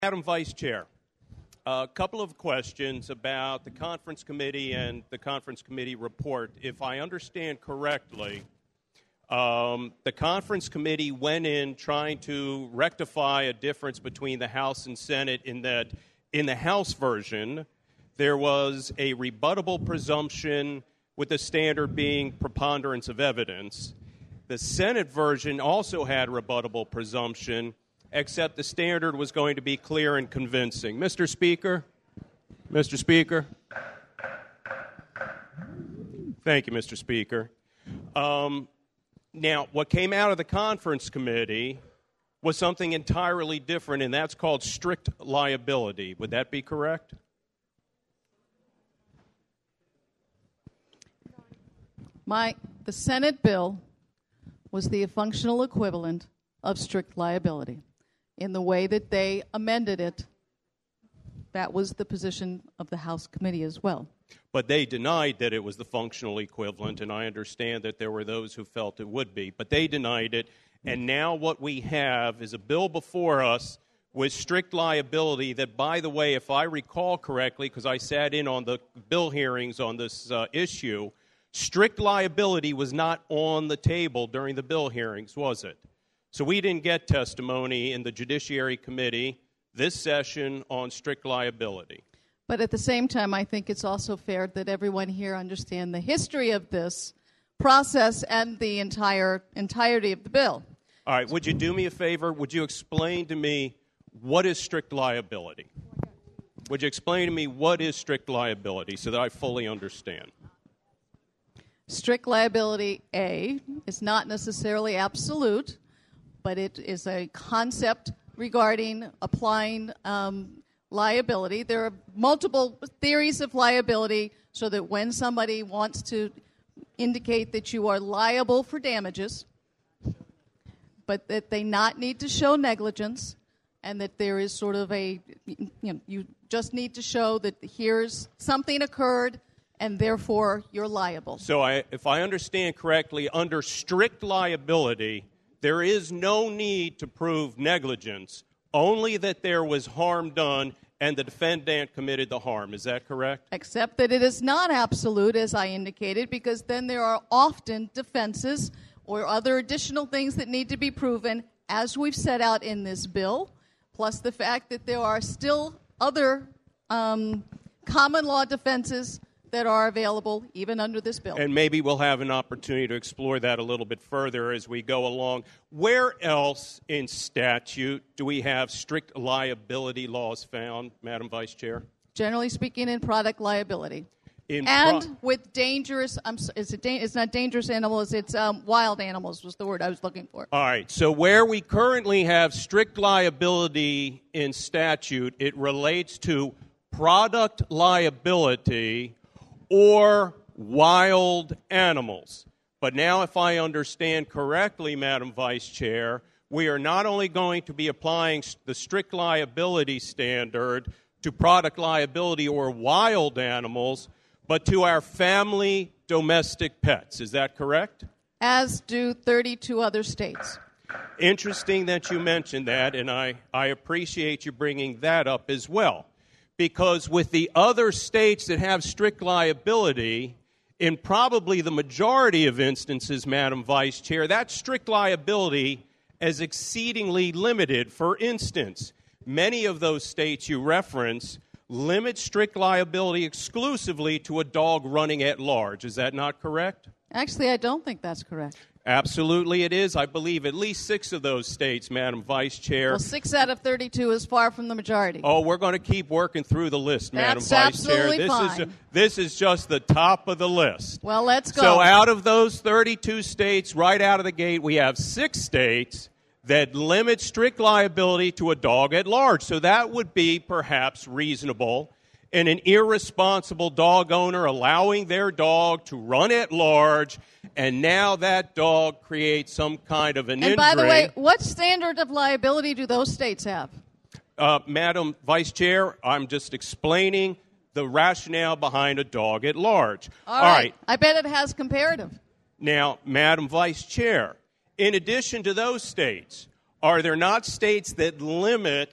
Madam Vice Chair, a couple of questions about the conference committee and the conference committee report. If I understand correctly, the conference committee went in trying to rectify a difference between the House and Senate in that in the House version, there was a rebuttable presumption with the standard being preponderance of evidence. The Senate version also had rebuttable presumption, except the standard was going to be clear and convincing. Mr. Speaker? Mr. Speaker? Thank you, Mr. Speaker. Now, what came out of the conference committee was something entirely different, and that's called strict liability. Would that be correct? The Senate bill was the functional equivalent of strict liability. In the way that they amended it, that was the position of the House committee as well. But they denied that it was the functional equivalent, and I understand that there were those who felt it would be. But they denied it, and now what we have is a bill before us with strict liability that, by the way, if I recall correctly, because I sat in on the bill hearings on this issue, strict liability was not on the table during the bill hearings, was it? So we didn't get testimony in the Judiciary Committee this session on strict liability. But at the same time, I think it's also fair that everyone here understand the history of this process and the entirety of the bill. All right, would you do me a favor? Would you explain to me what is strict liability? Would you explain to me what is strict liability so that I fully understand? Strict liability, A, is not necessarily absolute, but it is a concept regarding applying liability. There are multiple theories of liability so that when somebody wants to indicate that you are liable for damages, but that they not need to show negligence, and that there is sort of you just need to show that here's something occurred, and therefore you're liable. So if I understand correctly, under strict liability, there is no need to prove negligence, only that there was harm done and the defendant committed the harm. Is that correct? Except that it is not absolute, as I indicated, because then there are often defenses or other additional things that need to be proven, as we've set out in this bill, plus the fact that there are still other common law defenses that are available even under this bill. And maybe we'll have an opportunity to explore that a little bit further as we go along. Where else in statute do we have strict liability laws found, Madam Vice Chair? Generally speaking, in product liability. With dangerous, it's not dangerous animals, it's wild animals was the word I was looking for. All right, so where we currently have strict liability in statute, it relates to product liability or wild animals. But now, if I understand correctly, Madam Vice Chair, we are not only going to be applying the strict liability standard to product liability or wild animals, but to our family domestic pets. Is that correct? As do 32 other states. Interesting that you mentioned that, and I appreciate you bringing that up as well. Because with the other states that have strict liability, in probably the majority of instances, Madam Vice Chair, that strict liability is exceedingly limited. For instance, many of those states you reference limit strict liability exclusively to a dog running at large. Is that not correct? Actually, I don't think that's correct. Absolutely it is. I believe at least 6 of those states, Madam Vice Chair. Well, 6 out of 32 is far from the majority. Oh, we're going to keep working through the list, Madam That's Vice Chair. absolutely fine. This is just the top of the list. Well, let's go. So out of those 32 states, right out of the gate, we have 6 states that limit strict liability to a dog at large. So that would be perhaps reasonable in an irresponsible dog owner allowing their dog to run at large, and now that dog creates some kind of an injury. And by the way, what standard of liability do those states have? Madam Vice Chair, I'm just explaining the rationale behind a dog at large. All right. I bet it has comparative. Now, Madam Vice Chair, in addition to those states, are there not states that limit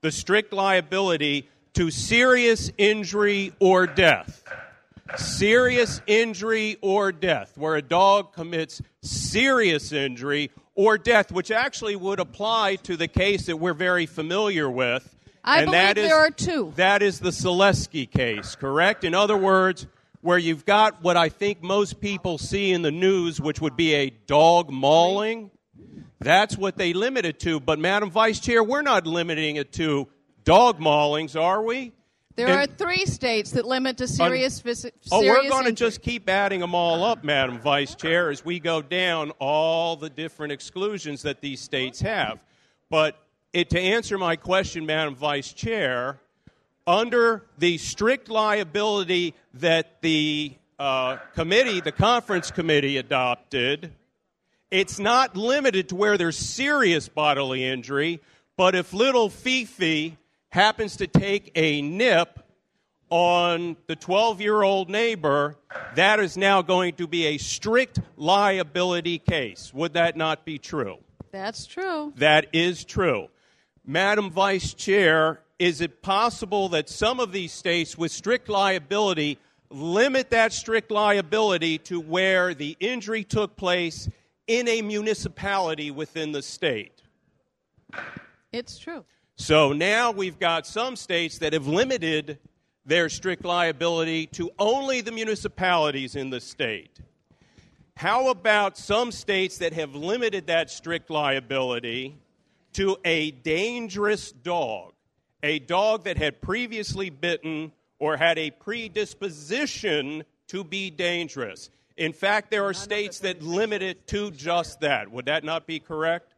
the strict liability to serious injury or death. Serious injury or death, where a dog commits serious injury or death, which actually would apply to the case that we're very familiar with. I believe there are two. That is the Selesky case, correct? In other words, where you've got what I think most people see in the news, which would be a dog mauling. That's what they limit it to. But, Madam Vice Chair, we're not limiting it to dog maulings, are we? There are 3 states that limit to serious we're going to just keep adding them all up, Madam Vice Chair, as we go down all the different exclusions that these states have. But to answer my question, Madam Vice Chair, under the strict liability that the conference committee adopted, it's not limited to where there's serious bodily injury, but if little Fifi happens to take a nip on the 12-year-old neighbor, that is now going to be a strict liability case. Would that not be true? That's true. That is true. Madam Vice Chair, is it possible that some of these states with strict liability limit that strict liability to where the injury took place in a municipality within the state? It's true. So now we've got some states that have limited their strict liability to only the municipalities in the state. How about some states that have limited that strict liability to a dangerous dog, a dog that had previously bitten or had a predisposition to be dangerous? In fact, there are states that limit it to just that. Would that not be correct?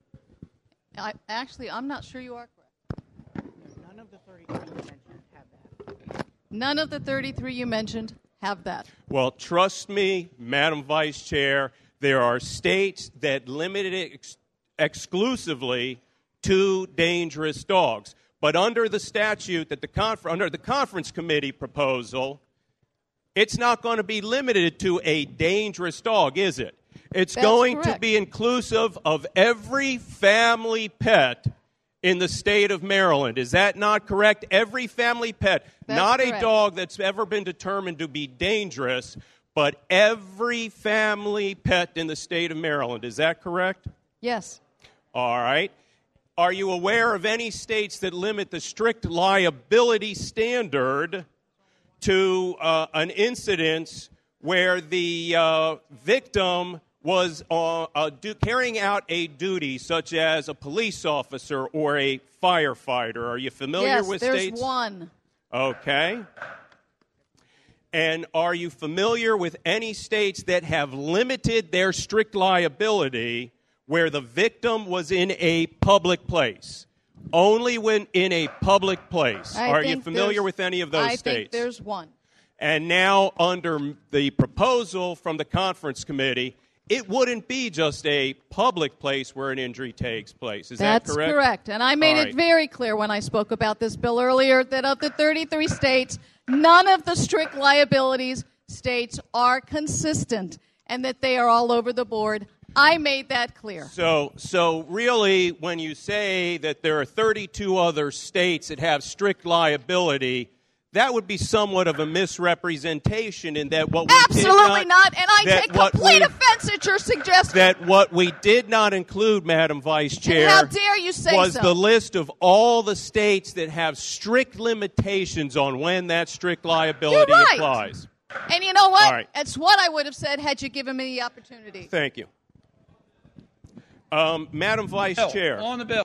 I'm not sure you are correct. None of the 33 you mentioned have that. None of the 33 you mentioned have that. Well, trust me, Madam Vice Chair, there are states that limit it exclusively to dangerous dogs. But under the statute that under the conference committee proposal, it's not going to be limited to a dangerous dog, is it? It's That's going correct. to be inclusive of every family pet in the state of Maryland. Is that not correct? Every family pet, That's not correct. a dog that's ever been determined to be dangerous, but every family pet in the state of Maryland. Is that correct? Yes. All right. Are you aware of any states that limit the strict liability standard to an incident where the victim was carrying out a duty, such as a police officer or a firefighter? Are you familiar with states? Yes, there's one. Okay. And are you familiar with any states that have limited their strict liability where the victim was in a public place? Only when in a public place. Are you familiar with any of those states? I think there's one. And now, under the proposal from the conference committee, it wouldn't be just a public place where an injury takes place. Is that correct? That's correct. And I made All it right. very clear when I spoke about this bill earlier that of the 33 states, none of the strict liabilities states are consistent and that they are all over the board. I made that clear. So really, when you say that there are 32 other states that have strict liability, that would be somewhat of a misrepresentation in that what we Absolutely did not, and I take complete offense at your suggestion. That what we did not include, Madam Vice Chair, And how dare you say was so? the list of all the states that have strict limitations on when that strict liability You're right. applies. And you know what? All right. That's what I would have said had you given me the opportunity. Thank you. Madam Vice Chair. On the bill.